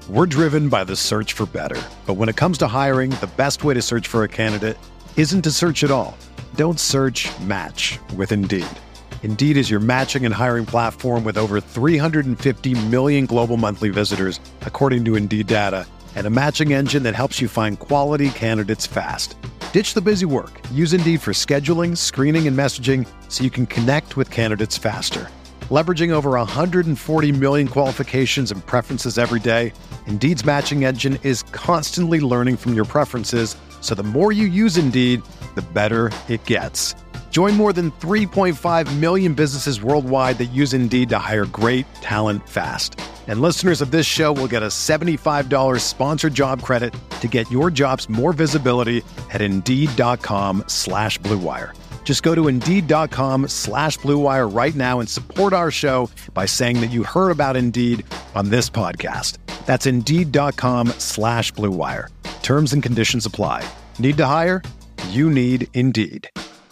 We're driven by the search for better. But when it comes to hiring, the best way to search for a candidate isn't to search at all. Don't search, match with Indeed. Indeed is your matching and hiring platform with over 350 million global monthly visitors, according to Indeed data, and a matching engine that helps you find quality candidates fast. Ditch the busy work. Use Indeed for scheduling, screening, and messaging so you can connect with candidates faster. Leveraging over 140 million qualifications and preferences every day, Indeed's matching engine is constantly learning from your preferences, so the more you use Indeed, the better it gets. Join more than 3.5 million businesses worldwide that use Indeed to hire great talent fast. And listeners of this show will get a $75 sponsored job credit to get your jobs more visibility at Indeed.com/Blue Wire. Just go to Indeed.com/Blue Wire right now and support our show by saying that you heard about Indeed on this podcast. That's Indeed.com/Blue Wire. Terms and conditions apply. Need to hire? You need Indeed.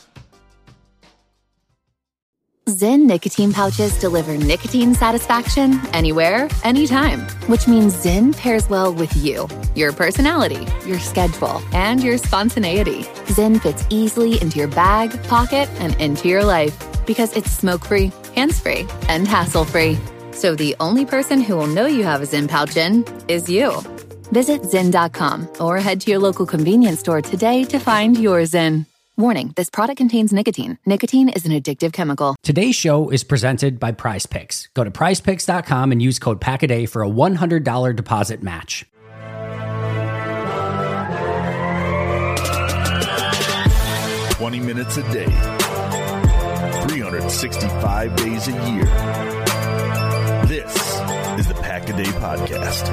Zyn nicotine pouches deliver nicotine satisfaction anywhere, anytime, which means Zyn pairs well with you, your personality, your schedule, and your spontaneity. Zyn fits easily into your bag, pocket, and into your life because it's smoke-free, hands-free, and hassle-free. So the only person who will know you have a Zyn pouch in is you. Visit Zyn.com or head to your local convenience store today to find your Zyn. Warning, this product contains nicotine. Nicotine is an addictive chemical. Today's show is presented by PrizePicks. Go to prizepicks.com and use code PACKADAY for a $100 deposit match. $20 minutes a day, 365 days a year. This is the Pack a Day Podcast.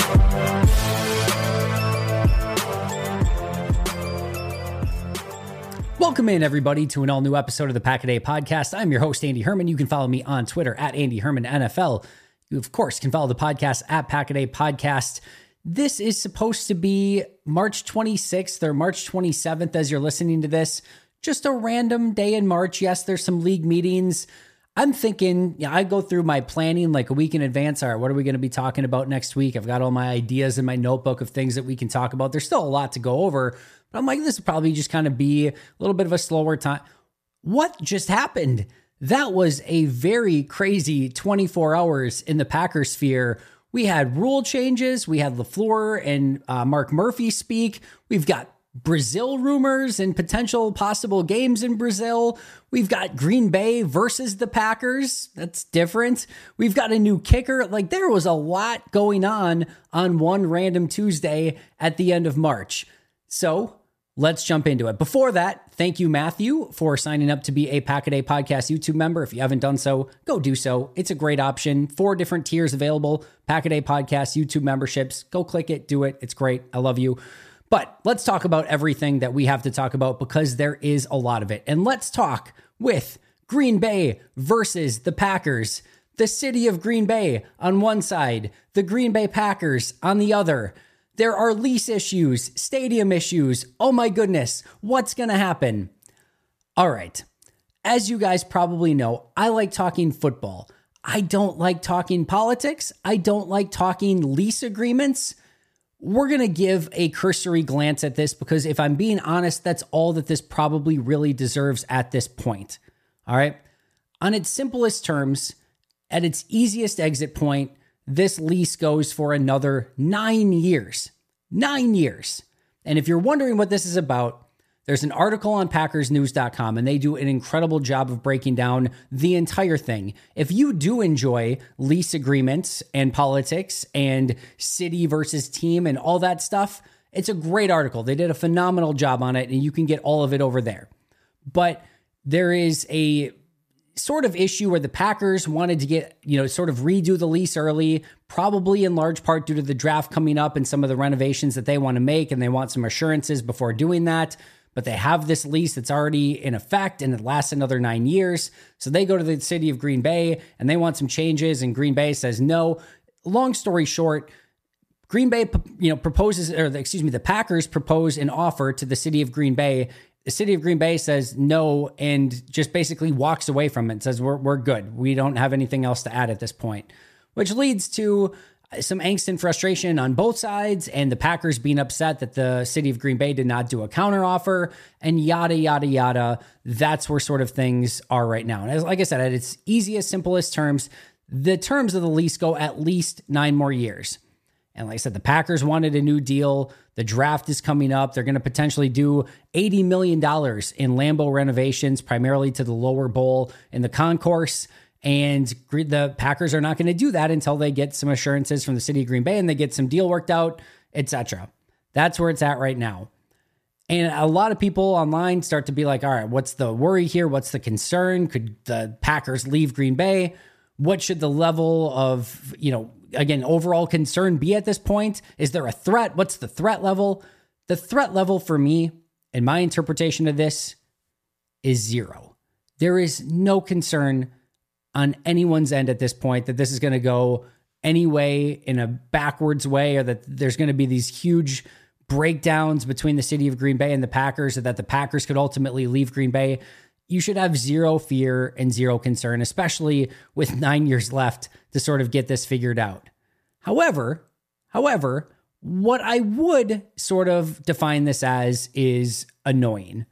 Welcome in, everybody, to an all-new episode of the Pack a Day Podcast. I'm your host, Andy Herman. You can follow me on Twitter at Andy Herman NFL. You, of course, can follow the podcast at Pack a Day Podcast. This is supposed to be March 26th or March 27th as you're listening to this. Just a random day in March. Yes, there's some league meetings. I'm thinking, I go through my planning like a week in advance. All right, what are we going to be talking about next week? I've got all my ideas in my notebook of things that we can talk about. There's still a lot to go over. But I'm like, this will probably just kind of be a little bit of a slower time. What just happened? That was a very crazy 24 hours in the Packers sphere. We had rule changes. We had LaFleur and Mark Murphy speak. We've got Brazil rumors and potential possible games in Brazil. We've got Green Bay versus the Packers. That's different. We've got a new kicker. Like, there was a lot going on one random Tuesday at the end of March. So let's jump into it. Before that, thank you, Matthew, for signing up to be a Pack a Day Podcast YouTube member. If you haven't done so, go do so. It's a great option. 4 different tiers available. Pack a Day Podcast YouTube memberships. Go click it. Do it. It's great. I love you. But let's talk about everything that we have to talk about because there is a lot of it. And let's talk with Green Bay versus the Packers. The city of Green Bay on one side, the Green Bay Packers on the other. There are lease issues, stadium issues. Oh my goodness, what's going to happen? All right. As you guys probably know, I like talking football. I don't like talking politics. I don't like talking lease agreements. We're going to give a cursory glance at this because if I'm being honest, that's all that this probably really deserves at this point. All right. On its simplest terms, at its easiest exit point, this lease goes for another 9 years. 9 years. And if you're wondering what this is about, there's an article on PackersNews.com, and they do an incredible job of breaking down the entire thing. If you do enjoy lease agreements and politics and city versus team and all that stuff, it's a great article. They did a phenomenal job on it, and you can get all of it over there. But there is a sort of issue where the Packers wanted to get, sort of redo the lease early, probably in large part due to the draft coming up and some of the renovations that they want to make, and they want some assurances before doing that. But they have this lease that's already in effect and it lasts another 9 years. So they go to the city of Green Bay and they want some changes, and Green Bay says no. Long story short, Green Bay, the Packers propose an offer to the city of Green Bay. The city of Green Bay says no and just basically walks away from it and says, we're good. We don't have anything else to add at this point, which leads to, some angst and frustration on both sides, and the Packers being upset that the city of Green Bay did not do a counteroffer, and yada, yada, yada. That's where sort of things are right now. And like I said, at its easiest, simplest terms, the terms of the lease go at least 9 more years. And like I said, the Packers wanted a new deal. The draft is coming up. They're going to potentially do $80 million in Lambeau renovations, primarily to the lower bowl and the concourse. And the Packers are not going to do that until they get some assurances from the city of Green Bay and they get some deal worked out, etc. That's where it's at right now. And a lot of people online start to be like, all right, what's the worry here? What's the concern? Could the Packers leave Green Bay? What should the level of, again, overall concern be at this point? Is there a threat? What's the threat level? The threat level for me, and my interpretation of this, is 0. There is no concern on anyone's end at this point that this is going to go any way in a backwards way, or that there's going to be these huge breakdowns between the city of Green Bay and the Packers, or that the Packers could ultimately leave Green Bay. You should have 0 fear and 0 concern, especially with 9 years left to sort of get this figured out. However, what I would sort of define this as is annoying.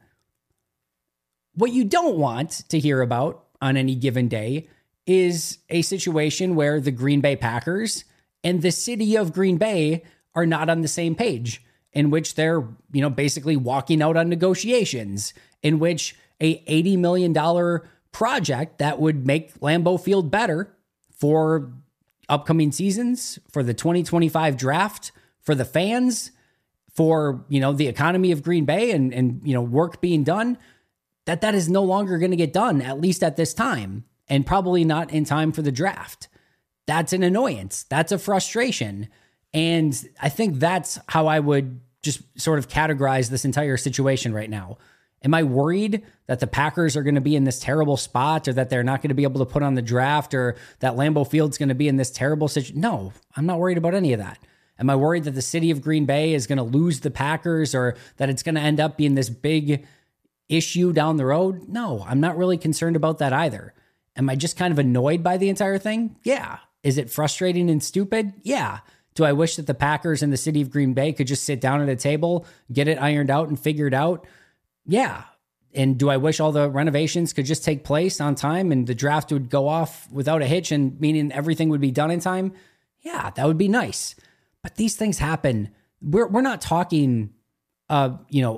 What you don't want to hear about on any given day is a situation where the Green Bay Packers and the city of Green Bay are not on the same page, in which they're, basically walking out on negotiations, in which a $80 million project that would make Lambeau Field better for upcoming seasons, for the 2025 draft, for the fans, for, the economy of Green Bay and work being done, that is no longer going to get done, at least at this time, and probably not in time for the draft. That's an annoyance. That's a frustration. And I think that's how I would just sort of categorize this entire situation right now. Am I worried that the Packers are going to be in this terrible spot, or that they're not going to be able to put on the draft, or that Lambeau Field's going to be in this terrible situation? No, I'm not worried about any of that. Am I worried that the city of Green Bay is going to lose the Packers, or that it's going to end up being this big issue down the road? No, I'm not really concerned about that either. Am I just kind of annoyed by the entire thing? Yeah. Is it frustrating and stupid? Yeah. Do I wish that the Packers and the city of Green Bay could just sit down at a table, get it ironed out and figured out? Yeah. And do I wish all the renovations could just take place on time and the draft would go off without a hitch, and meaning everything would be done in time? Yeah, that would be nice. But these things happen. We're not talking a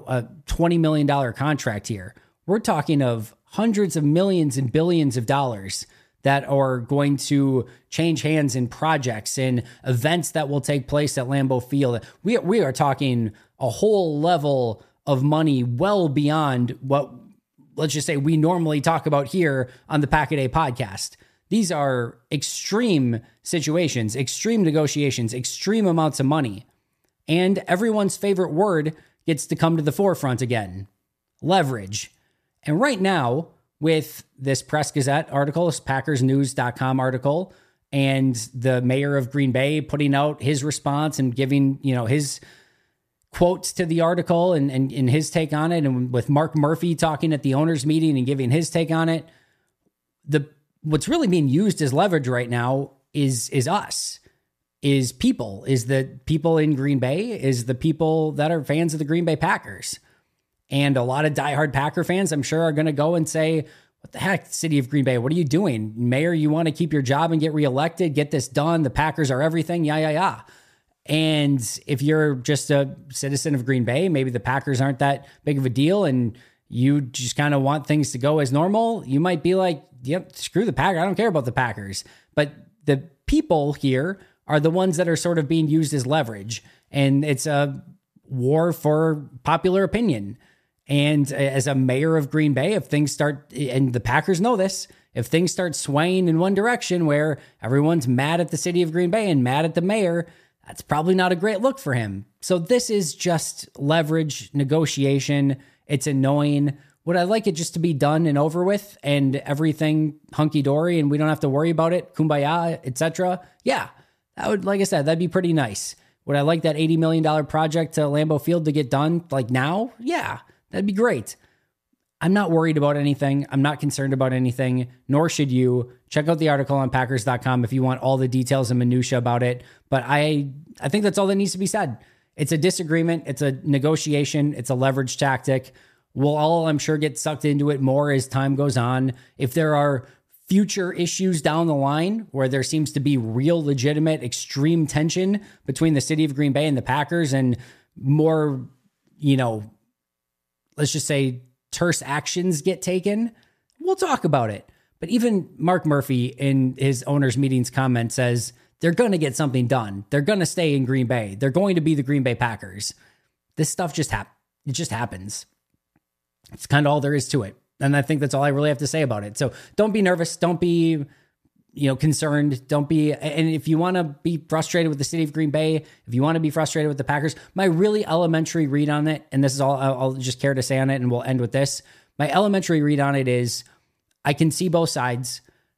$20 million contract here. We're talking of hundreds of millions and billions of dollars that are going to change hands in projects and events that will take place at Lambeau Field. We are talking a whole level of money well beyond what, let's just say, we normally talk about here on the Pack-A-Day podcast. These are extreme situations, extreme negotiations, extreme amounts of money. And everyone's favorite word gets to come to the forefront again: leverage. And right now, with this Press Gazette article, this PackersNews.com article, and the mayor of Green Bay putting out his response and giving, his quotes to the article and his take on it, and with Mark Murphy talking at the owners' meeting and giving his take on it, what's really being used as leverage right now is us. Is people, is the people in Green Bay, is the people that are fans of the Green Bay Packers. And a lot of diehard Packer fans, I'm sure, are going to go and say, what the heck, city of Green Bay, what are you doing? Mayor, you want to keep your job and get reelected, get this done. The Packers are everything, yeah. And if you're just a citizen of Green Bay, maybe the Packers aren't that big of a deal, and you just kind of want things to go as normal, you might be like, yep, screw the Packers, I don't care about the Packers. But the people here are the ones that are sort of being used as leverage. And it's a war for popular opinion. And as a mayor of Green Bay, if things start, and the Packers know this, if things start swaying in one direction where everyone's mad at the city of Green Bay and mad at the mayor, that's probably not a great look for him. So this is just leverage, negotiation. It's annoying. Would I like it just to be done and over with and everything hunky-dory and we don't have to worry about it, kumbaya, etc.? Yeah, that would, like I said, that'd be pretty nice. Would I like that $80 million project to Lambeau Field to get done like now? Yeah, that'd be great. I'm not worried about anything. I'm not concerned about anything, nor should you. Check out the article on Packers.com if you want all the details and minutia about it. But I think that's all that needs to be said. It's a disagreement. It's a negotiation. It's a leverage tactic. We'll all, I'm sure, get sucked into it more as time goes on. If there are future issues down the line where there seems to be real, legitimate, extreme tension between the city of Green Bay and the Packers and more, let's just say, terse actions get taken, we'll talk about it. But even Mark Murphy in his owners' meetings comment says they're going to get something done. They're going to stay in Green Bay. They're going to be the Green Bay Packers. This stuff just happens. It's kind of all there is to it. And I think that's all I really have to say about it. So don't be nervous. Don't be, concerned. Don't be, and if you want to be frustrated with the city of Green Bay, if you want to be frustrated with the Packers, my really elementary read on it, and this is all I'll just care to say on it, and we'll end with this. My elementary read on it is I can see both sides.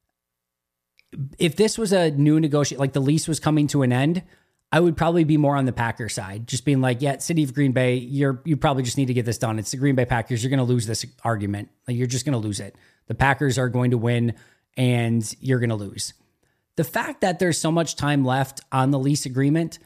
If this was a new negotiation, like the lease was coming to an end, I would probably be more on the Packer side, just being like, yeah, city of Green Bay, you probably just need to get this done. It's the Green Bay Packers. You're going to lose this argument. Like, you're just going to lose it. The Packers are going to win and you're going to lose. The fact that there's so much time left on the lease agreement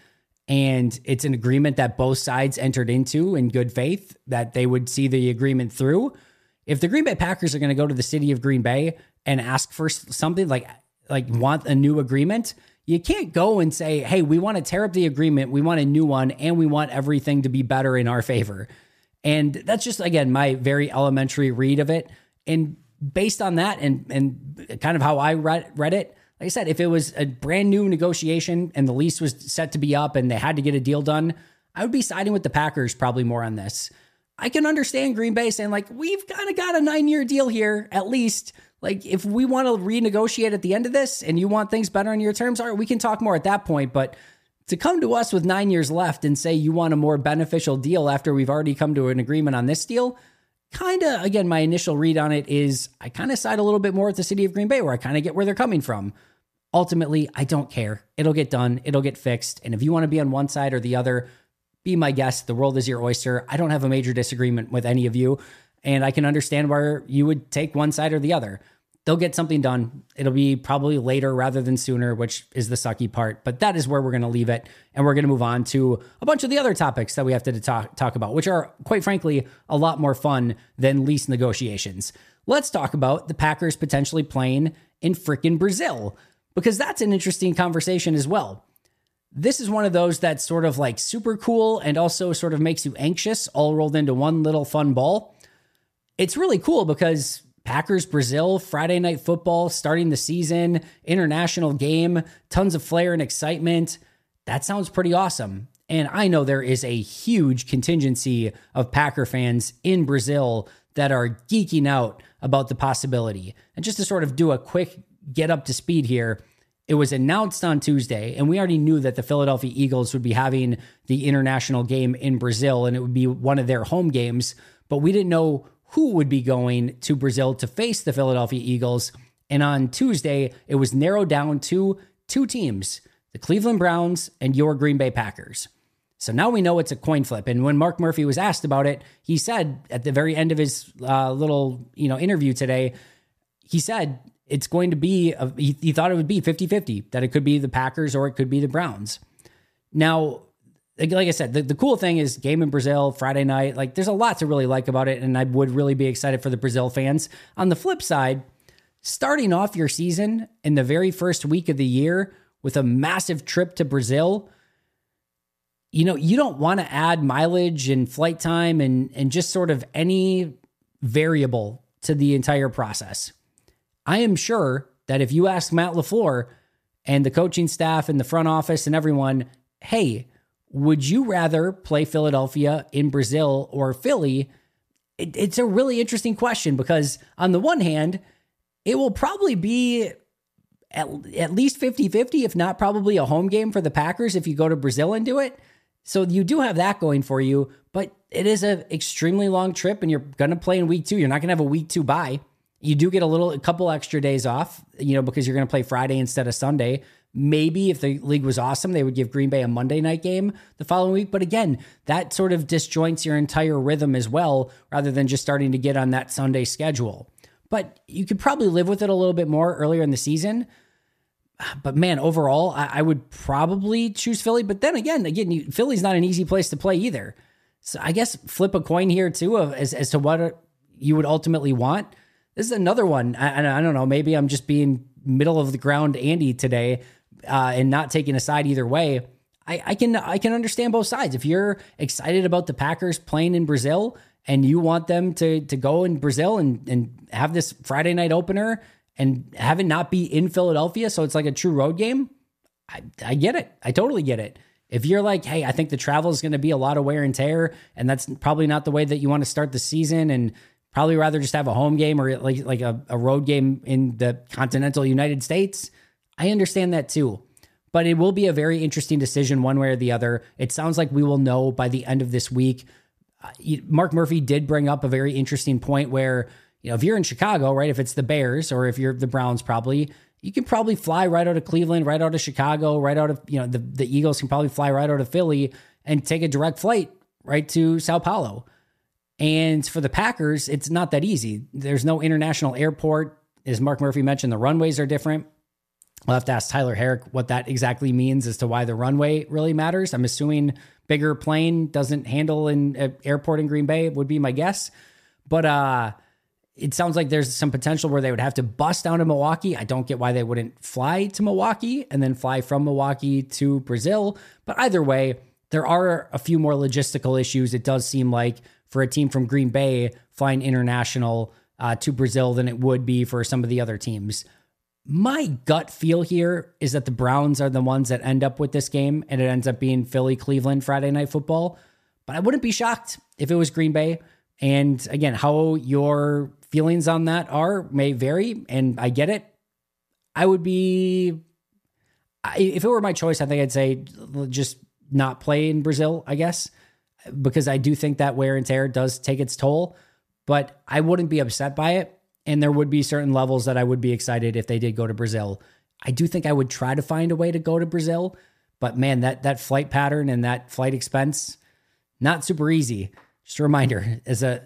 and it's an agreement that both sides entered into in good faith, that they would see the agreement through. If the Green Bay Packers are going to go to the city of Green Bay and ask for something like want a new agreement, you can't go and say, hey, we want to tear up the agreement, we want a new one, and we want everything to be better in our favor. And that's just, again, my very elementary read of it. And based on that and kind of how I read it, like I said, if it was a brand new negotiation and the lease was set to be up and they had to get a deal done, I would be siding with the Packers probably more on this. I can understand Green Bay saying, like, we've kind of got a 9-year deal here, at least. Like, if we want to renegotiate at the end of this and you want things better on your terms, all right, we can talk more at that point. But to come to us with 9 years left and say you want a more beneficial deal after we've already come to an agreement on this deal, kind of, again, my initial read on it is I kind of side a little bit more with the city of Green Bay, where I kind of get where they're coming from. Ultimately, I don't care. It'll get done. It'll get fixed. And if you want to be on one side or the other, be my guest. The world is your oyster. I don't have a major disagreement with any of you. And I can understand where you would take one side or the other. They'll get something done. It'll be probably later rather than sooner, which is the sucky part. But that is where we're going to leave it. And we're going to move on to a bunch of the other topics that we have to talk about, which are, quite frankly, a lot more fun than lease negotiations. Let's talk about the Packers potentially playing in frickin' Brazil, because that's an interesting conversation as well. This is one of those that's sort of like super cool and also sort of makes you anxious, all rolled into one little fun ball. It's really cool because Packers, Brazil, Friday Night Football, starting the season, international game, tons of flair and excitement. That sounds pretty awesome. And I know there is a huge contingency of Packer fans in Brazil that are geeking out about the possibility. And just to sort of do a quick get up to speed here, it was announced on Tuesday, and we already knew that the Philadelphia Eagles would be having the international game in Brazil, and it would be one of their home games, but we didn't know who would be going to Brazil to face the Philadelphia Eagles. And on Tuesday, it was narrowed down to two teams, the Cleveland Browns and your Green Bay Packers. So now we know it's a coin flip. And when Mark Murphy was asked about it, he said at the very end of his little interview today, he said it's going to be, he thought it would be 50-50, that it could be the Packers or it could be the Browns. Now, like I said, the cool thing is game in Brazil, Friday night. Like, there's a lot to really like about it, and I would really be excited for the Brazil fans. On the flip side, starting off your season in the very first week of the year with a massive trip to Brazil, you don't want to add mileage and flight time and just sort of any variable to the entire process. I am sure that if you ask Matt LaFleur and the coaching staff and the front office and everyone, hey, would you rather play Philadelphia in Brazil or Philly? It's a really interesting question, because on the one hand, it will probably be at least 50-50, if not probably a home game for the Packers if you go to Brazil and do it. So you do have that going for you, but it is an extremely long trip and you're going to play in week 2. You're not going to have a week 2 bye. You do get a couple extra days off, because you're going to play Friday instead of Sunday. Maybe if the league was awesome, they would give Green Bay a Monday night game the following week. But again, that sort of disjoints your entire rhythm as well, rather than just starting to get on that Sunday schedule. But you could probably live with it a little bit more earlier in the season. But man, overall, I would probably choose Philly. But then again, Philly's not an easy place to play either. So I guess flip a coin here too as to what you would ultimately want. This is another one. I don't know. Maybe I'm just being middle of the ground Andy today and not taking a side either way. I can understand both sides. If you're excited about the Packers playing in Brazil and you want them to go in Brazil and have this Friday night opener and have it not be in Philadelphia, so it's like a true road game, I get it. I totally get it. If you're like, hey, I think the travel is going to be a lot of wear and tear, and that's probably not the way that you want to start the season, and probably rather just have a home game or like a road game in the continental United States, I understand that too. But it will be a very interesting decision one way or the other. It sounds like we will know by the end of this week. Mark Murphy did bring up a very interesting point where, if you're in Chicago, right, if it's the Bears or if you're the Browns, probably, you can probably fly right out of Cleveland, right out of Chicago, right out of, the Eagles can probably fly right out of Philly and take a direct flight right to Sao Paulo. And for the Packers, it's not that easy. There's no international airport. As Mark Murphy mentioned, the runways are different. We'll have to ask Tyler Herrick what that exactly means as to why the runway really matters. I'm assuming bigger plane doesn't handle an airport in Green Bay would be my guess. But it sounds like there's some potential where they would have to bus down to Milwaukee. I don't get why they wouldn't fly to Milwaukee and then fly from Milwaukee to Brazil. But either way, there are a few more logistical issues, it does seem like, for a team from Green Bay flying international to Brazil than it would be for some of the other teams. My gut feel here is that the Browns are the ones that end up with this game, and it ends up being Philly-Cleveland Friday Night Football. But I wouldn't be shocked if it was Green Bay. And again, how your feelings on that may vary, and I get it. If it were my choice, I think I'd say just not play in Brazil, I guess, because I do think that wear and tear does take its toll, but I wouldn't be upset by it. And there would be certain levels that I would be excited if they did go to Brazil. I do think I would try to find a way to go to Brazil, but man, that flight pattern and that flight expense, not super easy. Just a reminder, as a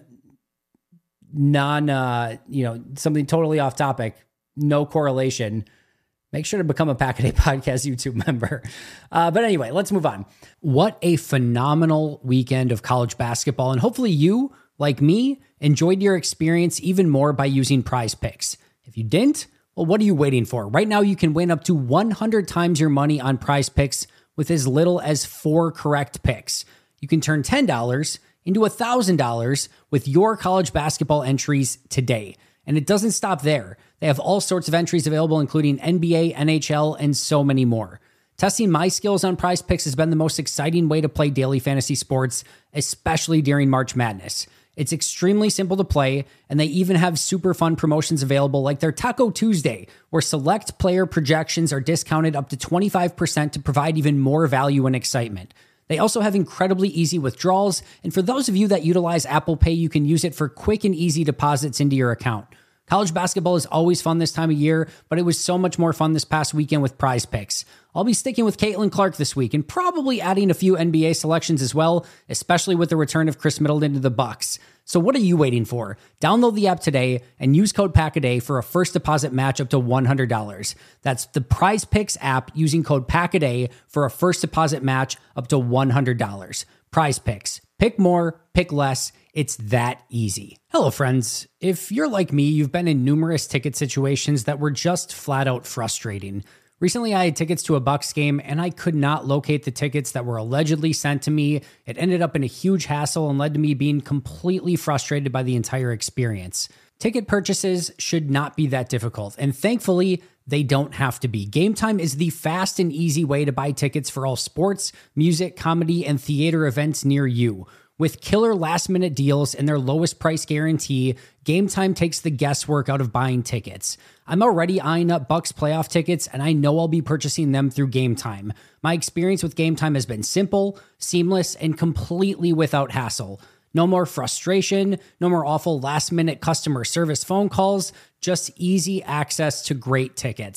something totally off topic, no correlation, make sure to become a Pack-A-Day Podcast YouTube member. But anyway, let's move on. What a phenomenal weekend of college basketball. And hopefully you, like me, enjoyed your experience even more by using Prize Picks. If you didn't, well, what are you waiting for? Right now, you can win up to 100 times your money on Prize Picks with as little as 4 correct picks. You can turn $10 into $1,000 with your college basketball entries today. And it doesn't stop there. They have all sorts of entries available, including NBA, NHL, and so many more. Testing my skills on Prize Picks has been the most exciting way to play daily fantasy sports, especially during March Madness. It's extremely simple to play, and they even have super fun promotions available like their Taco Tuesday, where select player projections are discounted up to 25% to provide even more value and excitement. They also have incredibly easy withdrawals, and for those of you that utilize Apple Pay, you can use it for quick and easy deposits into your account. College basketball is always fun this time of year, but it was so much more fun this past weekend with Prize Picks. I'll be sticking with Caitlin Clark this week and probably adding a few NBA selections as well, especially with the return of Chris Middleton to the Bucks. So what are you waiting for? Download the app today and use code PACKADAY for a first deposit match up to $100. That's the Prize Picks app using code PACKADAY for a first deposit match up to $100. Prize Picks. Pick more, pick less. It's that easy. Hello, friends. If you're like me, you've been in numerous ticket situations that were just flat out frustrating. Recently, I had tickets to a Bucks game, and I could not locate the tickets that were allegedly sent to me. It ended up in a huge hassle and led to me being completely frustrated by the entire experience. Ticket purchases should not be that difficult, and thankfully, they don't have to be. Game Time is the fast and easy way to buy tickets for all sports, music, comedy, and theater events near you. With killer last-minute deals and their lowest price guarantee, Game Time takes the guesswork out of buying tickets. I'm already eyeing up Bucks playoff tickets, and I know I'll be purchasing them through Game Time. My experience with Game Time has been simple, seamless, and completely without hassle. No more frustration, no more awful last-minute customer service phone calls, just easy access to great tickets.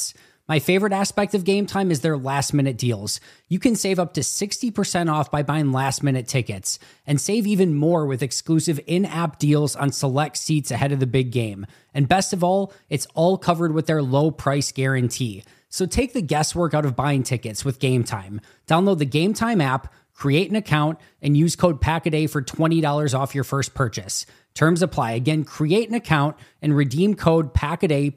My favorite aspect of Game Time is their last-minute deals. You can save up to 60% off by buying last-minute tickets, and save even more with exclusive in-app deals on select seats ahead of the big game. And best of all, it's all covered with their low price guarantee. So take the guesswork out of buying tickets with Game Time. Download the Game Time app, create an account, and use code PACKADAY for $20 off your first purchase. Terms apply. Again, create an account and redeem code PACKADAY,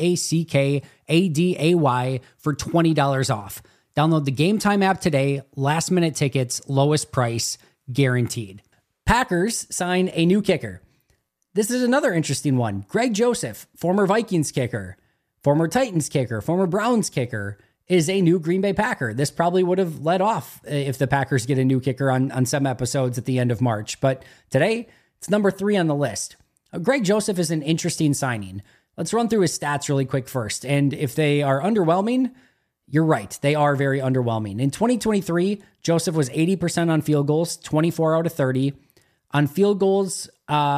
PACKADAY, for $20 off. Download the Game Time app today. Last minute tickets, lowest price, guaranteed. Packers sign a new kicker. This is another interesting one. Greg Joseph, former Vikings kicker, former Titans kicker, former Browns kicker, is a new Green Bay Packer. This probably would have led off if the Packers get a new kicker on some episodes at the end of March. But today, it's number 3 on the list. Greg Joseph is an interesting signing. Let's run through his stats really quick first. And if they are underwhelming, you're right. They are very underwhelming. In 2023, Joseph was 80% on field goals, 24 out of 30. On field goals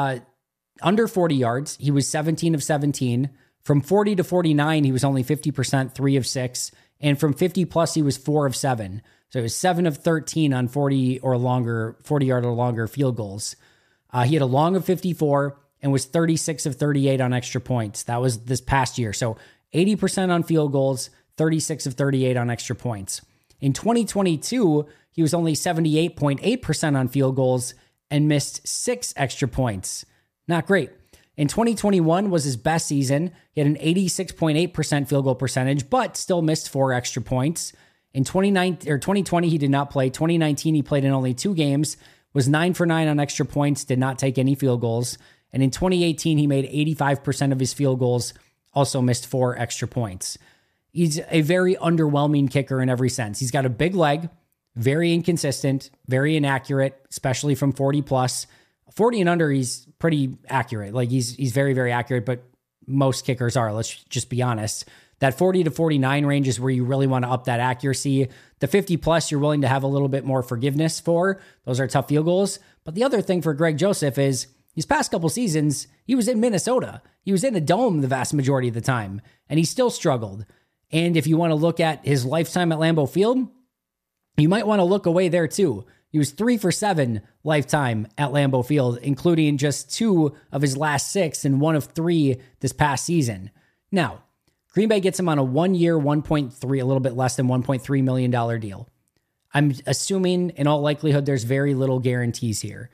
under 40 yards, he was 17 of 17. From 40 to 49, he was only 50%, 3 of 6. And from 50 plus, he was 4 of 7. So it was 7 of 13 on 40 or longer, 40-yard or longer field goals. He had a long of 54 and was 36 of 38 on extra points. That was this past year. So 80% on field goals, 36 of 38 on extra points. In 2022, he was only 78.8% on field goals and missed 6 extra points. Not great. In 2021 was his best season. He had an 86.8% field goal percentage, but still missed 4 extra points. In 2020, he did not play. 2019, he played in only 2 games, was 9 for 9 on extra points, did not take any field goals. And in 2018, he made 85% of his field goals, also missed 4 extra points. He's a very underwhelming kicker in every sense. He's got a big leg, very inconsistent, very inaccurate, especially from 40 plus. 40 and under, he's pretty accurate. Like he's very, very accurate, but most kickers are, let's just be honest. That 40 to 49 range is where you really want to up that accuracy. The 50 plus, you're willing to have a little bit more forgiveness for. Those are tough field goals. But the other thing for Greg Joseph is these past couple seasons, he was in Minnesota. He was in a dome the vast majority of the time, and he still struggled. And if you want to look at his lifetime at Lambeau Field, you might want to look away there too. He was 3 for 7 lifetime at Lambeau Field, including just 2 of his last 6 and 1 of 3 this past season. Now, Green Bay gets him on a 1-year, 1.3, a little bit less than $1.3 million deal. I'm assuming in all likelihood there's very little guarantees here.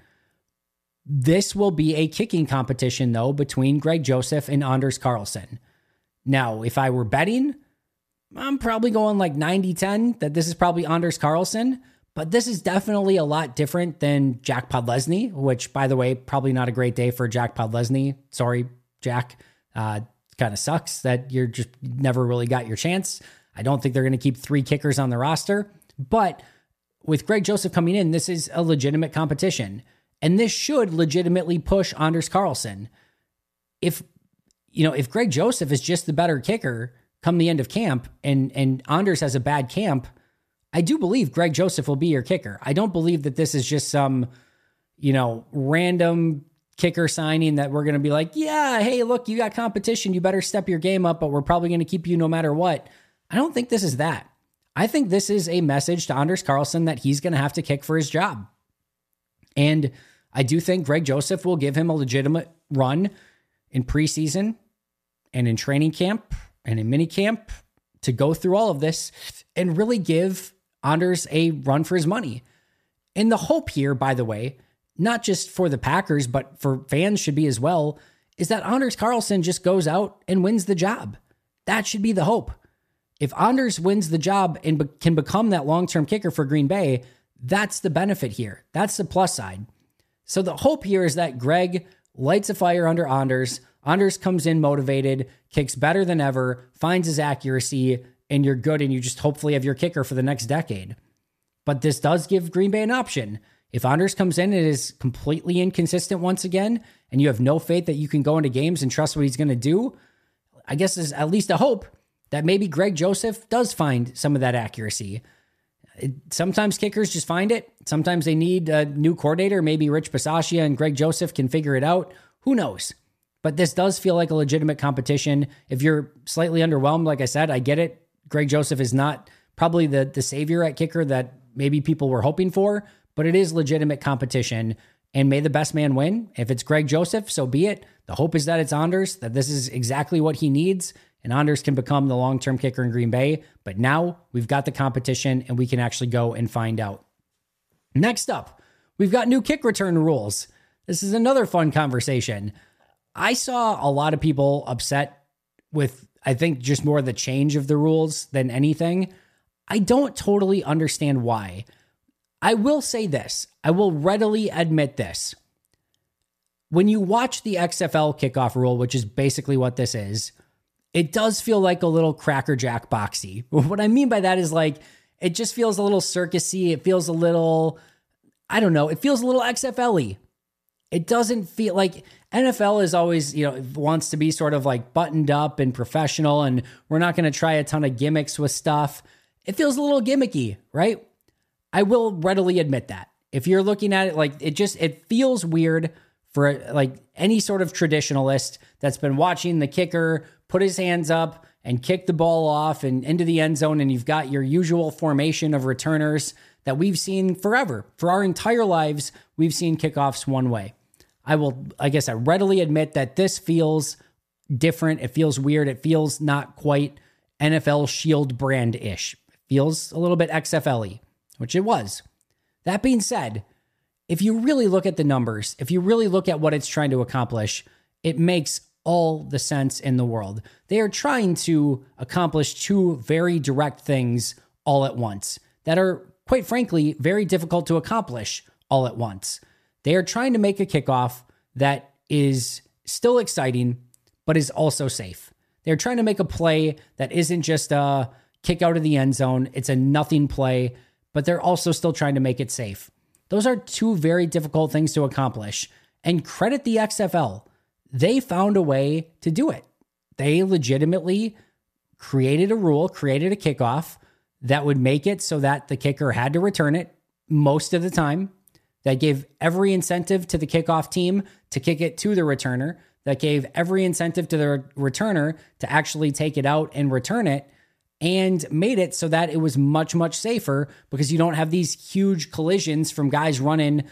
This will be a kicking competition, though, between Greg Joseph and Anders Carlson. Now, if I were betting, I'm probably going like 90-10 that this is probably Anders Carlson, but this is definitely a lot different than Jack Podlesny, which, by the way, probably not a great day for Jack Podlesny. Sorry, Jack. Kind of sucks that you're just never really got your chance. I don't think they're going to keep 3 kickers on the roster, but with Greg Joseph coming in, this is a legitimate competition, and this should legitimately push Anders Carlson. If Greg Joseph is just the better kicker come the end of camp and Anders has a bad camp, I do believe Greg Joseph will be your kicker. I don't believe that this is just some, random kicker signing that we're going to be like, yeah, hey, look, you got competition. You better step your game up, but we're probably going to keep you no matter what. I don't think this is that. I think this is a message to Anders Carlson that he's going to have to kick for his job. And I do think Greg Joseph will give him a legitimate run in preseason and in training camp and in mini camp to go through all of this and really give Anders a run for his money. And the hope here, by the way, not just for the Packers, but for fans should be as well, is that Anders Carlson just goes out and wins the job. That should be the hope. If Anders wins the job and can become that long-term kicker for Green Bay, that's the benefit here. That's the plus side. So the hope here is that Greg lights a fire under Anders. Anders comes in motivated, kicks better than ever, finds his accuracy, and you're good, and you just hopefully have your kicker for the next decade. But this does give Green Bay an option. If Anders comes in and is completely inconsistent once again, and you have no faith that you can go into games and trust what he's going to do, I guess there's at least a hope that maybe Greg Joseph does find some of that accuracy. Sometimes kickers just find it. Sometimes they need a new coordinator. Maybe Rich Bisaccia and Greg Joseph can figure it out. Who knows? But this does feel like a legitimate competition. If you're slightly underwhelmed, like I said, I get it. Greg Joseph is not probably the savior at kicker that maybe people were hoping for, but it is legitimate competition, and may the best man win. If it's Greg Joseph, so be it. The hope is that it's Anders, that this is exactly what he needs, and Anders can become the long-term kicker in Green Bay. But now we've got the competition, and we can actually go and find out. Next up, we've got new kick return rules. This is another fun conversation. I saw a lot of people upset with, I think, just more the change of the rules than anything. I don't totally understand why. I will say this. I will readily admit this. When you watch the XFL kickoff rule, which is basically what this is, it does feel like a little Cracker Jack boxy. What I mean by that is like, it just feels a little circusy. It feels a little, I don't know, it feels a little XFL-y. It doesn't feel like NFL is always, wants to be sort of like buttoned up and professional, and we're not going to try a ton of gimmicks with stuff. It feels a little gimmicky, right? I will readily admit that. If you're looking at it, like it feels weird for like any sort of traditionalist that's been watching the kicker put his hands up and kick the ball off and into the end zone, and you've got your usual formation of returners that we've seen forever. For our entire lives, we've seen kickoffs one way. I will, I guess, I readily admit that this feels different. It feels weird. It feels not quite NFL Shield brand-ish. It feels a little bit XFL-y, which it was. That being said, if you really look at the numbers, if you really look at what it's trying to accomplish, it makes all the sense in the world. They are trying to accomplish two very direct things all at once that are, quite frankly, very difficult to accomplish all at once. They are trying to make a kickoff that is still exciting, but is also safe. They're trying to make a play that isn't just a kick out of the end zone. It's a nothing play, but they're also still trying to make it safe. Those are two very difficult things to accomplish. And credit the XFL. They found a way to do it. They legitimately created a rule, created a kickoff that would make it so that the kicker had to return it most of the time. That gave every incentive to the kickoff team to kick it to the returner. That gave every incentive to the returner to actually take it out and return it, and made it so that it was much, much safer because you don't have these huge collisions from guys running,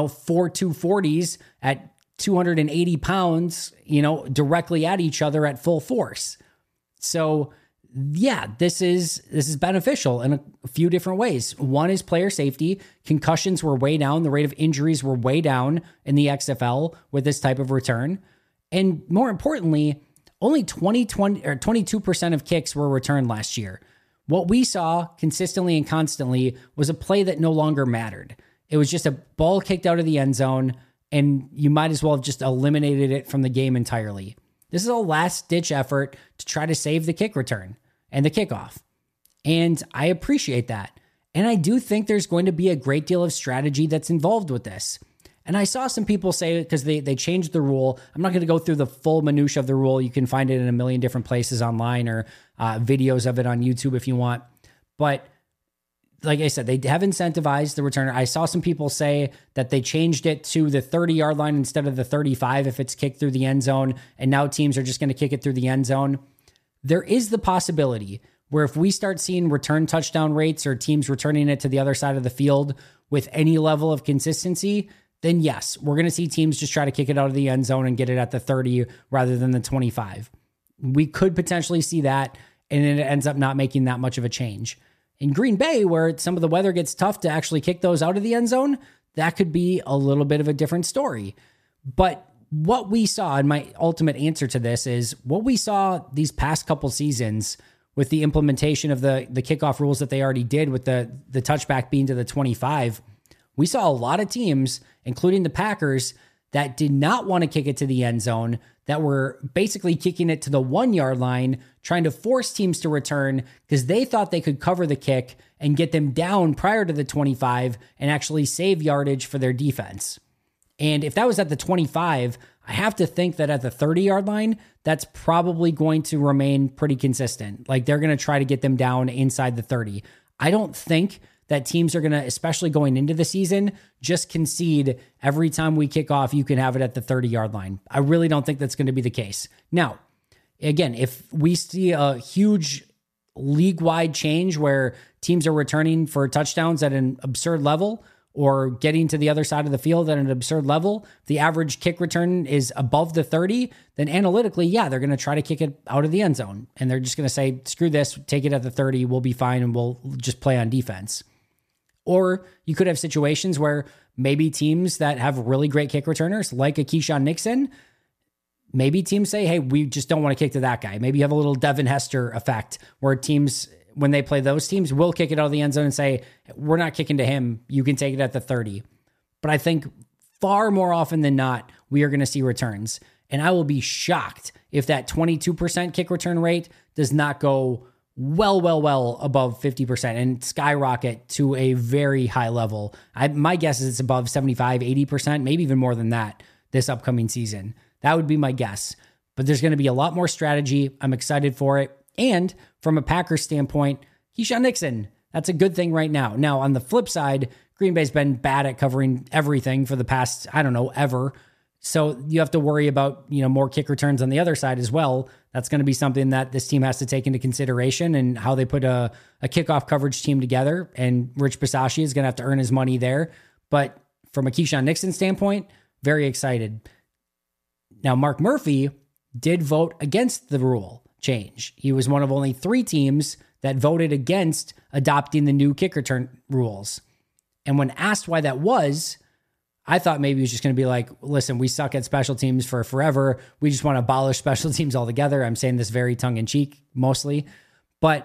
4.240s at 280 pounds, directly at each other at full force. So yeah, this is beneficial in a few different ways. One is player safety. Concussions were way down. The rate of injuries were way down in the XFL with this type of return. And more importantly, only 22% of kicks were returned last year. What we saw consistently and constantly was a play that no longer mattered. It was just a ball kicked out of the end zone, and you might as well have just eliminated it from the game entirely. This is a last-ditch effort to try to save the kick return and the kickoff. And I appreciate that. And I do think there's going to be a great deal of strategy that's involved with this. And I saw some people say, because they changed the rule, I'm not going to go through the full minutia of the rule. You can find it in a million different places online, or videos of it on YouTube if you want. But like I said, they have incentivized the returner. I saw some people say that they changed it to the 30-yard line instead of the 35 if it's kicked through the end zone, and now teams are just going to kick it through the end zone. There is the possibility where if we start seeing return touchdown rates or teams returning it to the other side of the field with any level of consistency, then yes, we're going to see teams just try to kick it out of the end zone and get it at the 30 rather than the 25. We could potentially see that, and it ends up not making that much of a change. In Green Bay, where some of the weather gets tough to actually kick those out of the end zone, that could be a little bit of a different story. But what we saw, and my ultimate answer to this is what we saw these past couple seasons with the implementation of the kickoff rules that they already did with the touchback being to the 25, we saw a lot of teams, including the Packers, that did not want to kick it to the end zone, that were basically kicking it to the 1-yard line, trying to force teams to return because they thought they could cover the kick and get them down prior to the 25 and actually save yardage for their defense. And if that was at the 25, I have to think that at the 30-yard line, that's probably going to remain pretty consistent. Like they're going to try to get them down inside the 30. I don't think that teams are going to, especially going into the season, just concede every time we kick off, you can have it at the 30-yard line. I really don't think that's going to be the case. Now, again, if we see a huge league-wide change where teams are returning for touchdowns at an absurd level or getting to the other side of the field at an absurd level, the average kick return is above the 30, then analytically, yeah, they're going to try to kick it out of the end zone. And they're just going to say, screw this, take it at the 30, we'll be fine, and we'll just play on defense. Or you could have situations where maybe teams that have really great kick returners, like a Keyshawn Nixon, maybe teams say, hey, we just don't want to kick to that guy. Maybe you have a little Devin Hester effect where teams, when they play those teams, will kick it out of the end zone and say, we're not kicking to him. You can take it at the 30. But I think far more often than not, we are going to see returns. And I will be shocked if that 22% kick return rate does not go well above 50% and skyrocket to a very high level. My guess is it's above 75, 80%, maybe even more than that this upcoming season. That would be my guess. But there's going to be a lot more strategy. I'm excited for it. And from a Packers standpoint, Keyshawn Nixon, that's a good thing right now. Now, on the flip side, Green Bay's been bad at covering everything for the past, ever. So you have to worry about, more kick returns on the other side as well. That's going to be something that this team has to take into consideration and how they put a kickoff coverage team together. And Rich Bisaccia is going to have to earn his money there. But from a Keyshawn Nixon standpoint, very excited. Now, Mark Murphy did vote against the rule change. He was one of only 3 teams that voted against adopting the new kick return rules. And when asked why that was, I thought maybe he was just going to be like, listen, we suck at special teams for forever. We just want to abolish special teams altogether. I'm saying this very tongue-in-cheek mostly. But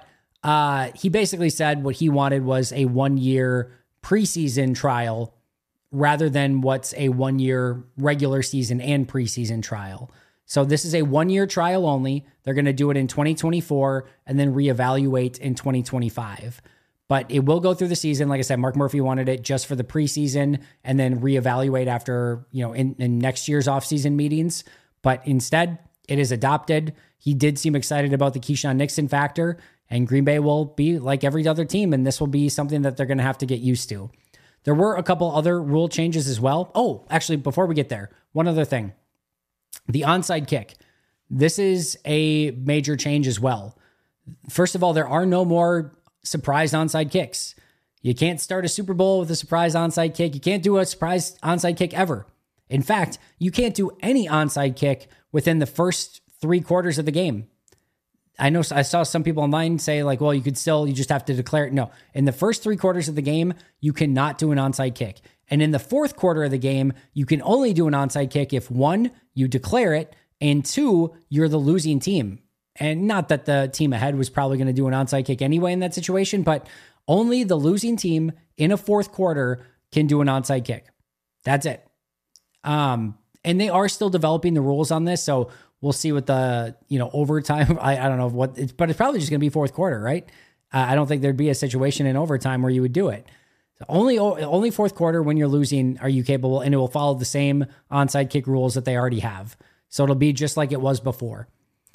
he basically said what he wanted was a 1-year preseason trial rather than what's a 1-year regular season and preseason trial. So this is a 1-year trial only. They're going to do it in 2024 and then reevaluate in 2025. But it will go through the season. Like I said, Mark Murphy wanted it just for the preseason and then reevaluate after, in next year's offseason meetings. But instead, it is adopted. He did seem excited about the Keyshawn Nixon factor, and Green Bay will be like every other team, and this will be something that they're going to have to get used to. There were a couple other rule changes as well. Oh, actually, before we get there, one other thing. The onside kick. This is a major change as well. First of all, there are no more surprise onside kicks. You can't start a Super Bowl with a surprise onside kick. You can't do a surprise onside kick ever. In fact, you can't do any onside kick within the first 3 quarters of the game. I know I saw some people online say like, well, you just have to declare it. No, in the first 3 quarters of the game, you cannot do an onside kick. And in the 4th quarter of the game, you can only do an onside kick if 1, you declare it, and 2, you're the losing team. And not that the team ahead was probably going to do an onside kick anyway in that situation, but only the losing team in a 4th quarter can do an onside kick. That's it. And they are still developing the rules on this, so we'll see what the overtime. I don't know but it's probably just going to be 4th quarter, right? I don't think there'd be a situation in overtime where you would do it. So only 4th quarter when you're losing are you capable, and it will follow the same onside kick rules that they already have. So it'll be just like it was before.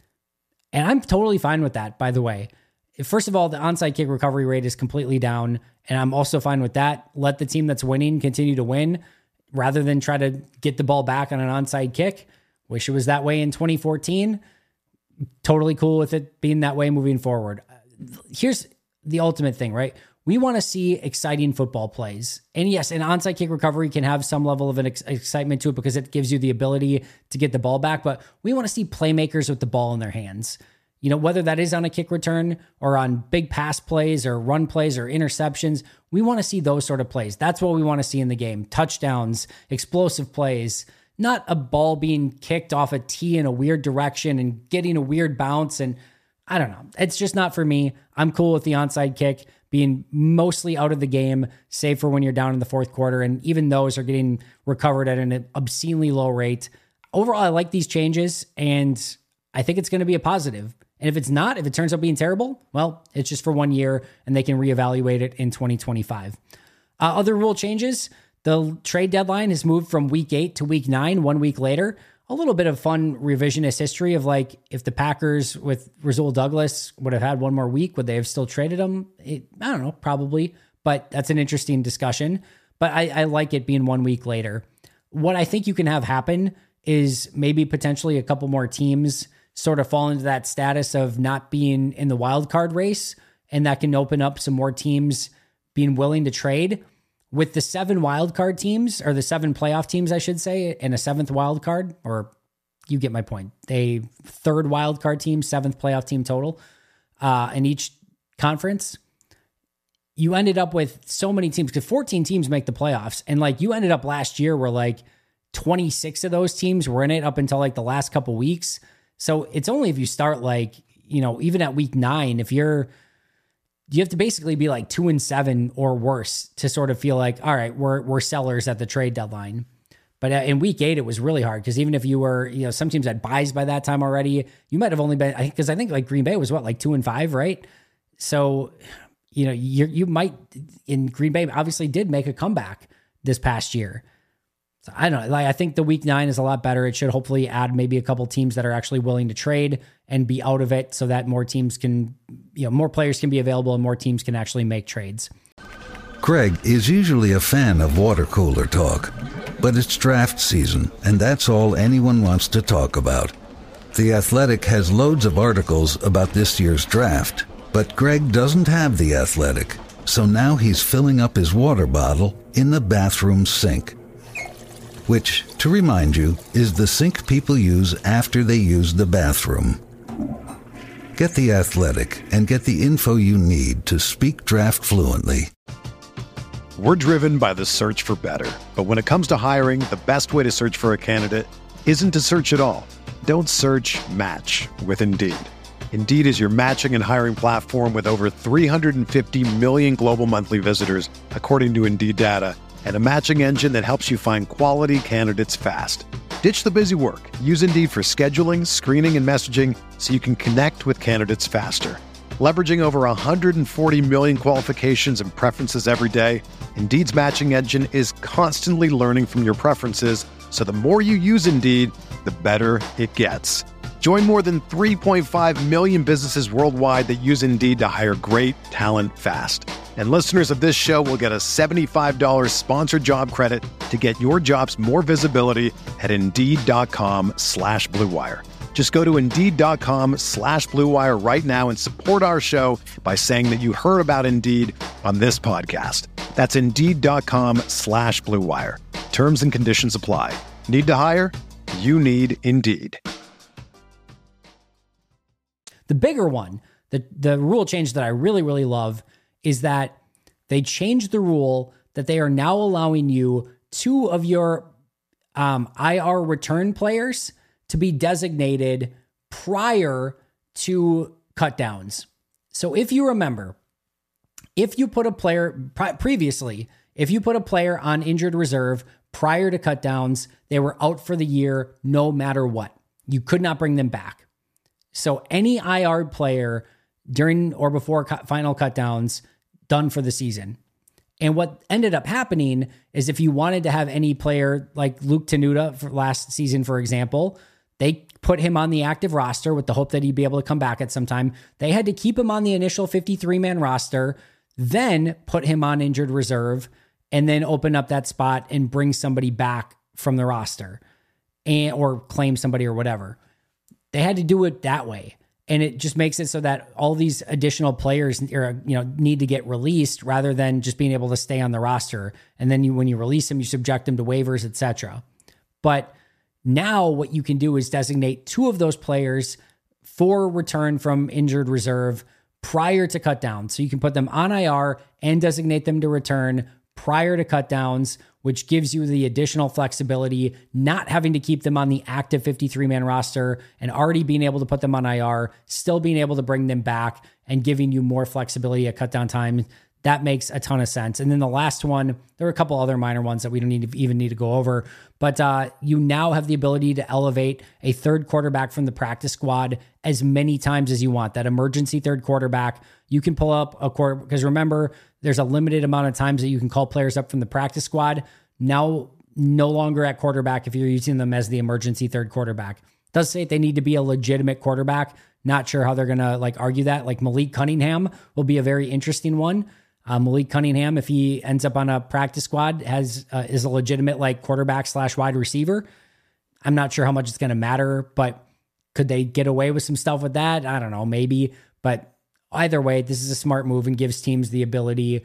And I'm totally fine with that, by the way. First of all, the onside kick recovery rate is completely down, and I'm also fine with that. Let the team that's winning continue to win rather than try to get the ball back on an onside kick. Wish it was that way in 2014. Totally cool with it being that way moving forward. Here's the ultimate thing, right? We want to see exciting football plays. And yes, an onside kick recovery can have some level of an excitement to it because it gives you the ability to get the ball back. But we want to see playmakers with the ball in their hands. Whether that is on a kick return or on big pass plays or run plays or interceptions, we want to see those sort of plays. That's what we want to see in the game. Touchdowns, explosive plays, not a ball being kicked off a tee in a weird direction and getting a weird bounce. And I don't know. It's just not for me. I'm cool with the onside kick being mostly out of the game, save for when you're down in the 4th quarter. And even those are getting recovered at an obscenely low rate. Overall, I like these changes, and I think it's going to be a positive. And if it turns out being terrible, well, it's just for 1 year, and they can reevaluate it in 2025. Other rule changes, the trade deadline has moved from week 8 to week 9, 1 week later. A little bit of fun revisionist history of like, if the Packers with Rasul Douglas would have had 1 more week, would they have still traded him? I don't know, probably, but that's an interesting discussion. But I like it being 1 week later. What I think you can have happen is maybe potentially a couple more teams sort of fall into that status of not being in the wild card race, and that can open up some more teams being willing to trade. With the 7 wild card teams, or the 7 playoff teams, I should say, and a 7th wild card, or you get my point. A 3rd wild card team, 7th playoff team total in each conference. You ended up with so many teams, because 14 teams make the playoffs. And like you ended up last year where like 26 of those teams were in it up until like the last couple weeks. So it's only if you start like, even at week 9, you have to basically be like 2-7 or worse to sort of feel like, all right, we're sellers at the trade deadline. But in week 8, it was really hard, because even if you were, some teams had buys by that time already, you might have only been, because I think like Green Bay was like 2-5, right? So, you might, in Green Bay obviously did make a comeback this past year. So I don't know. Like, I think the week 9 is a lot better. It should hopefully add maybe a couple teams that are actually willing to trade and be out of it, so that more teams can, more players can be available and more teams can actually make trades. Greg is usually a fan of water cooler talk, but it's draft season, and that's all anyone wants to talk about. The Athletic has loads of articles about this year's draft, but Greg doesn't have The Athletic, so now he's filling up his water bottle in the bathroom sink. Which, to remind you, is the sink people use after they use the bathroom. Get The Athletic and get the info you need to speak draft fluently. We're driven by the search for better. But when it comes to hiring, the best way to search for a candidate isn't to search at all. Don't search, match with Indeed. Indeed is your matching and hiring platform with over 350 million global monthly visitors, according to Indeed data, and a matching engine that helps you find quality candidates fast. Ditch the busy work. Use Indeed for scheduling, screening, and messaging so you can connect with candidates faster. Leveraging over 140 million qualifications and preferences every day, Indeed's matching engine is constantly learning from your preferences, so the more you use Indeed, the better it gets. Join more than 3.5 million businesses worldwide that use Indeed to hire great talent fast. And listeners of this show will get a $75 sponsored job credit to get your jobs more visibility at Indeed.com/Blue Wire. Just go to Indeed.com/Blue Wire right now and support our show by saying that you heard about Indeed on this podcast. That's Indeed.com/Blue Wire. Terms and conditions apply. Need to hire? You need Indeed. The bigger one, the rule change that I really, really love is that they changed the rule that they are now allowing you 2 of your IR return players to be designated prior to cutdowns. So if you remember, if you put a player previously, if you put a player on injured reserve prior to cutdowns, they were out for the year no matter what. You could not bring them back. So any IR player during or before final cutdowns, done for the season. And what ended up happening is if you wanted to have any player like Luke Tenuta for last season, for example, they put him on the active roster with the hope that he'd be able to come back at some time. They had to keep him on the initial 53-man roster, then put him on injured reserve, and then open up that spot and bring somebody back from the roster or claim somebody or whatever. They had to do it that way. And it just makes it so that all these additional players need to get released rather than just being able to stay on the roster. And then when you release them, you subject them to waivers, etc. But now what you can do is designate 2 of those players for return from injured reserve prior to cutdown. So you can put them on IR and designate them to return prior to cutdowns, which gives you the additional flexibility, not having to keep them on the active 53-man roster and already being able to put them on IR, still being able to bring them back and giving you more flexibility at cutdown time. That makes a ton of sense. And then the last one, there are a couple other minor ones that we don't need to go over, but you now have the ability to elevate a third quarterback from the practice squad as many times as you want. That emergency third quarterback, you can pull up a quarter, because remember, there's a limited amount of times that you can call players up from the practice squad. Now, no longer at quarterback if you're using them as the emergency third quarterback. It does say they need to be a legitimate quarterback. Not sure how they're going to argue that. Like Malik Cunningham will be a very interesting one. Malik Cunningham, if he ends up on a practice squad, is a legitimate quarterback / wide receiver. I'm not sure how much it's going to matter, but Could they get away with some stuff with that? I don't know, maybe. But either way, this is a smart move and gives teams the ability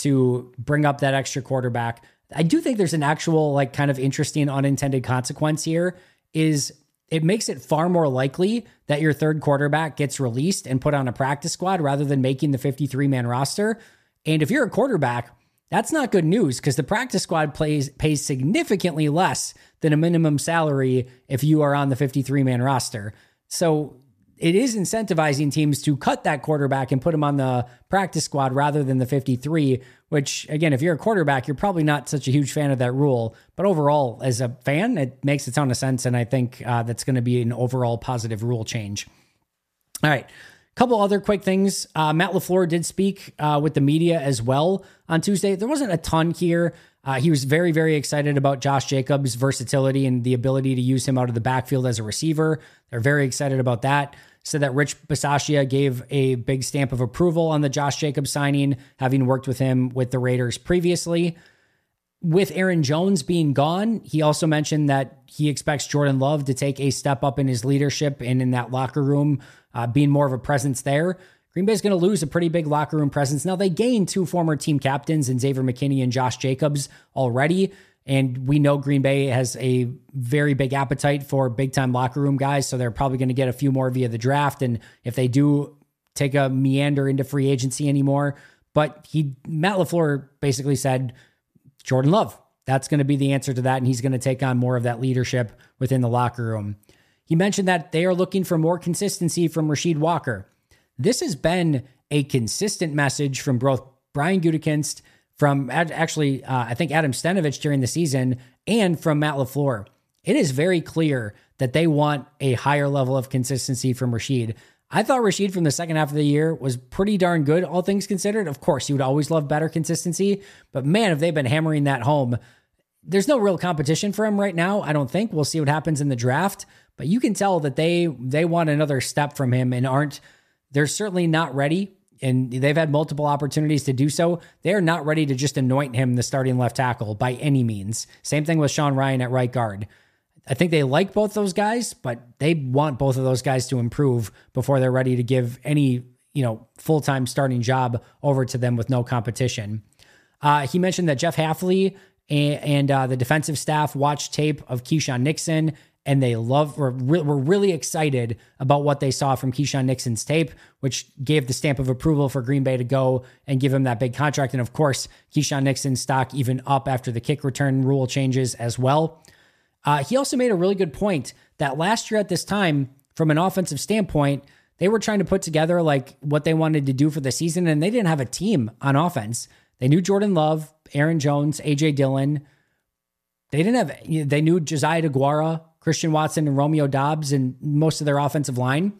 to bring up that extra quarterback. I do think there's an actual like kind of interesting unintended consequence here is it makes it far more likely that your third quarterback gets released and put on a practice squad rather than making the 53-man roster. And if you're a quarterback, that's not good news because the practice squad pays significantly less than a minimum salary if you are on the 53-man roster. So it is incentivizing teams to cut that quarterback and put him on the practice squad rather than the 53, which, again, if you're a quarterback, you're probably not such a huge fan of that rule. But overall, as a fan, it makes a ton of sense, and I think that's going to be an overall positive rule change. All right. Couple other quick things. Matt LaFleur did speak with the media as well on Tuesday. There wasn't a ton here. He was very, very excited about Josh Jacobs' versatility and the ability to use him out of the backfield as a receiver. They're very excited about that. Said that Rich Bisaccia gave a big stamp of approval on the Josh Jacobs signing, having worked with him with the Raiders previously. With Aaron Jones being gone, he also mentioned that he expects Jordan Love to take a step up in his leadership and in that locker room, being more of a presence there. Green Bay is going to lose a pretty big locker room presence. Now, they gained 2 former team captains in Xavier McKinney and Josh Jacobs already, and we know Green Bay has a very big appetite for big-time locker room guys, so they're probably going to get a few more via the draft, and if they do take a meander into free agency anymore. But Matt LaFleur basically said, Jordan Love, that's going to be the answer to that, and he's going to take on more of that leadership within the locker room. He mentioned that they are looking for more consistency from Rasheed Walker. This has been a consistent message from both Brian Gutekunst, from actually, I think Adam Stenavich during the season, and from Matt LaFleur. It is very clear that they want a higher level of consistency from Rasheed. I thought Rasheed from the second half of the year was pretty darn good, all things considered. Of course, you would always love better consistency, but man, have they been hammering that home. There's no real competition for him right now, I don't think. We'll see what happens in the draft, but you can tell that they want another step from him and they're certainly not ready, and they've had multiple opportunities to do so. They're not ready to just anoint him the starting left tackle by any means. Same thing with Sean Ryan at right guard. I think they like both those guys, but they want both of those guys to improve before they're ready to give any, full-time starting job over to them with no competition. He mentioned that Jeff Hafley and the defensive staff watched tape of Keyshawn Nixon, and they were really excited about what they saw from Keyshawn Nixon's tape, which gave the stamp of approval for Green Bay to go and give him that big contract. And of course, Keyshawn Nixon's stock even up after the kick return rule changes as well. He also made a really good point that last year at this time, from an offensive standpoint, they were trying to put together like what they wanted to do for the season, and they didn't have a team on offense. They knew Jordan Love, Aaron Jones, AJ Dillon. They knew Josiah DeGuara, Christian Watson, and Romeo Doubs, and most of their offensive line.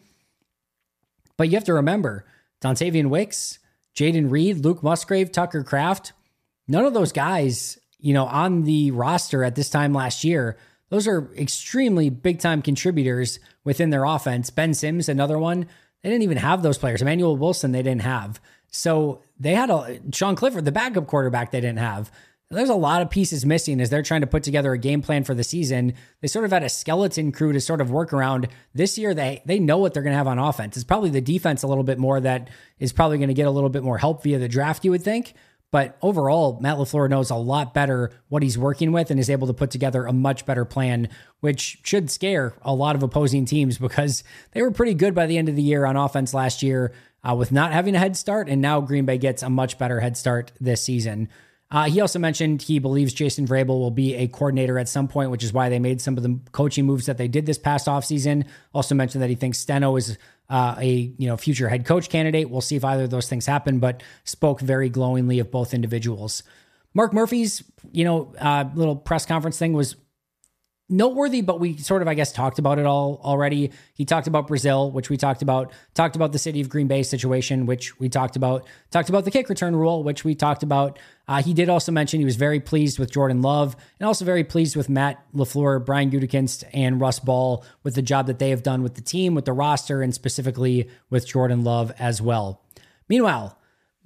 But you have to remember, Dontavian Wicks, Jaden Reed, Luke Musgrave, Tucker Kraft, none of those guys, on the roster at this time last year, those are extremely big-time contributors within their offense. Ben Sims, another one. They didn't even have those players. Emmanuel Wilson, they didn't have. So they had Sean Clifford, the backup quarterback, they didn't have. There's a lot of pieces missing as they're trying to put together a game plan for the season. They sort of had a skeleton crew to sort of work around. This year, they know what they're going to have on offense. It's probably the defense a little bit more that is probably going to get a little bit more help via the draft, you would think. But overall, Matt LaFleur knows a lot better what he's working with and is able to put together a much better plan, which should scare a lot of opposing teams because they were pretty good by the end of the year on offense last year with not having a head start, and now Green Bay gets a much better head start this season. He also mentioned he believes Jason Vrabel will be a coordinator at some point, which is why they made some of the coaching moves that they did this past offseason. Also mentioned that he thinks Steno is a future head coach candidate. We'll see if either of those things happen, but spoke very glowingly of both individuals. Mark Murphy's little press conference thing was noteworthy, but we sort of, I guess, talked about it all already. He talked about Brazil, which we talked about the city of Green Bay situation, which we talked about the kick return rule, which we talked about. He did also mention he was very pleased with Jordan Love and also very pleased with Matt LaFleur, Brian Gutekunst, and Russ Ball with the job that they have done with the team, with the roster, and specifically with Jordan Love as well. Meanwhile,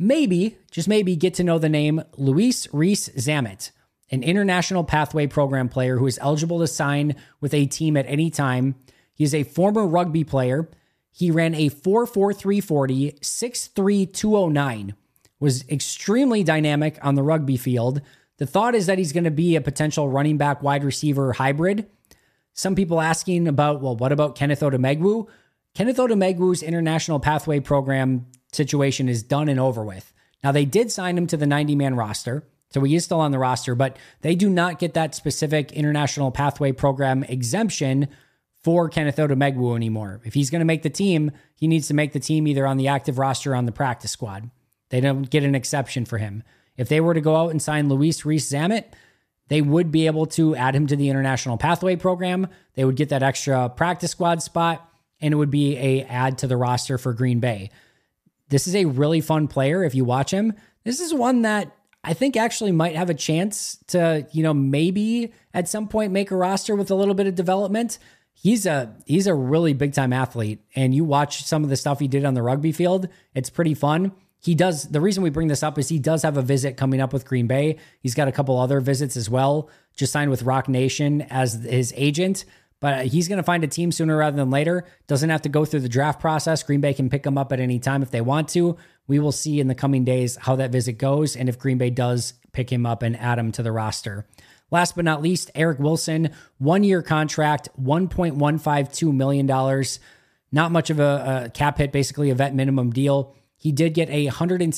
just maybe get to know the name Luis Reese-Zammit, an international pathway program player who is eligible to sign with a team at any time. He is a former rugby player. He ran a 4.43 40, 6.3 209. Was extremely dynamic on the rugby field. The thought is that he's going to be a potential running back wide receiver hybrid. Some people asking about, well, what about Kenneth Odumegwu? Kenneth Odumegwu's international pathway program situation is done and over with. Now, they did sign him to the 90-man roster, so he is still on the roster, but they do not get that specific international pathway program exemption for Kenneth Odumegwu anymore. If he's going to make the team, he needs to make the team either on the active roster or on the practice squad. They don't get an exception for him. If they were to go out and sign Luis Rees-Zammit, they would be able to add him to the international pathway program. They would get that extra practice squad spot, and it would be a add to the roster for Green Bay. This is a really fun player. If you watch him, this is one that I think actually might have a chance to, maybe at some point make a roster with a little bit of development. He's a really big time athlete, and you watch some of the stuff he did on the rugby field. It's pretty fun. The reason we bring this up is he does have a visit coming up with Green Bay. He's got a couple other visits as well, just signed with Rock Nation as his agent, but he's going to find a team sooner rather than later. Doesn't have to go through the draft process. Green Bay can pick him up at any time if they want to. We will see in the coming days how that visit goes and if Green Bay does pick him up and add him to the roster. Last but not least, Eric Wilson, 1-year contract, $1.152 million. Not much of a cap hit, basically a vet minimum deal. He did get a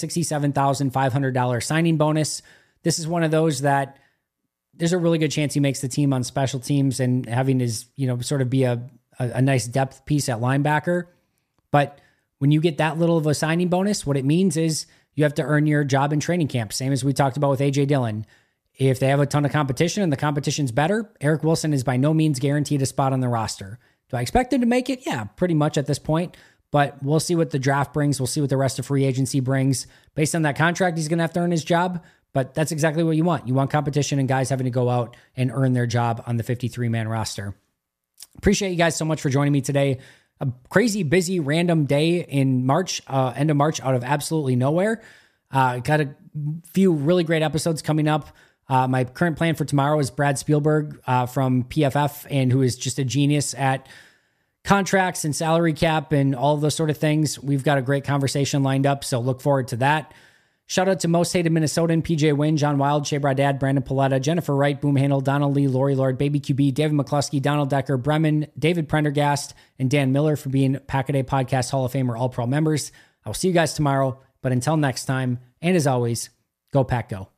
$167,500 signing bonus. This is one of those that there's a really good chance he makes the team on special teams and having his, sort of be a nice depth piece at linebacker. But when you get that little of a signing bonus, what it means is you have to earn your job in training camp. Same as we talked about with A.J. Dillon. If they have a ton of competition and the competition's better, Eric Wilson is by no means guaranteed a spot on the roster. Do I expect him to make it? Yeah, pretty much at this point. But we'll see what the draft brings. We'll see what the rest of free agency brings. Based on that contract, he's going to have to earn his job. But that's exactly what you want. You want competition and guys having to go out and earn their job on the 53-man roster. Appreciate you guys so much for joining me today. A crazy, busy, random day in March, end of March, out of absolutely nowhere. Got a few really great episodes coming up. My current plan for tomorrow is Brad Spielberg from PFF, and who is just a genius at contracts and salary cap and all those sort of things. We've got a great conversation lined up, so look forward to that. Shout out to Most Hated Minnesotan, PJ Wynn, John Wild, Shea Bradad, Brandon Paletta, Jennifer Wright, Boom Handle, Donald Lee, Lori Lord, Baby QB, David McCluskey, Donald Decker, Bremen, David Prendergast, and Dan Miller for being Pack-A-Day Podcast Hall of Famer All-Pro members. I will see you guys tomorrow, but until next time, and as always, go Pack Go.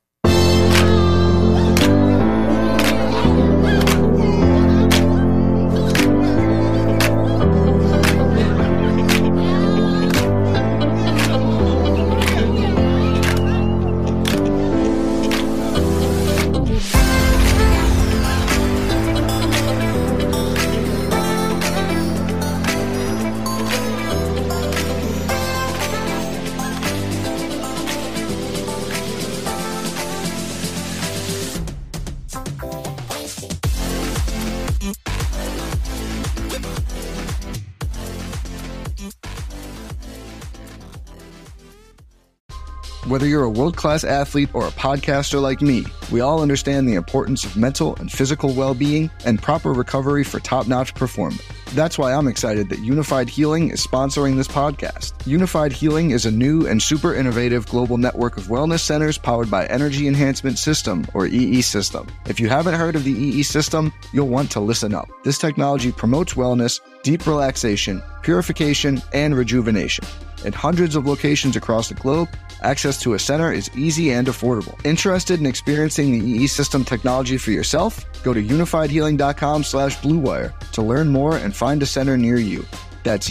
Whether you're a world-class athlete or a podcaster like me, we all understand the importance of mental and physical well-being and proper recovery for top-notch performance. That's why I'm excited that Unified Healing is sponsoring this podcast. Unified Healing is a new and super innovative global network of wellness centers powered by Energy Enhancement System, or EE System. If you haven't heard of the EE System, you'll want to listen up. This technology promotes wellness, deep relaxation, purification, and rejuvenation. At hundreds of locations across the globe, access to a center is easy and affordable. Interested in experiencing the EE System technology for yourself? Go to unifiedhealing.com/bluewire to learn more and find a center near you. That's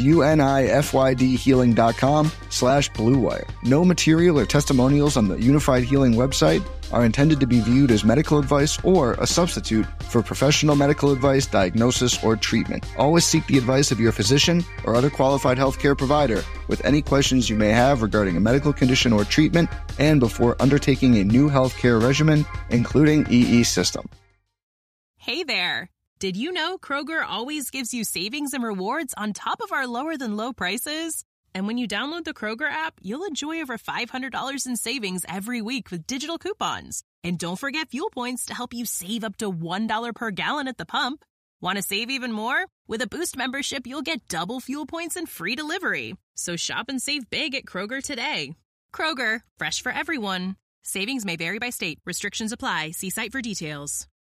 unifydhealing.com/bluewire. No material or testimonials on the Unified Healing website are intended to be viewed as medical advice or a substitute for professional medical advice, diagnosis, or treatment. Always seek the advice of your physician or other qualified healthcare provider with any questions you may have regarding a medical condition or treatment and before undertaking a new healthcare regimen, including EE System. Hey there! Did you know Kroger always gives you savings and rewards on top of our lower-than-low prices? And when you download the Kroger app, you'll enjoy over $500 in savings every week with digital coupons. And don't forget fuel points to help you save up to $1 per gallon at the pump. Want to save even more? With a Boost membership, you'll get double fuel points and free delivery. So shop and save big at Kroger today. Kroger, fresh for everyone. Savings may vary by state. Restrictions apply. See site for details.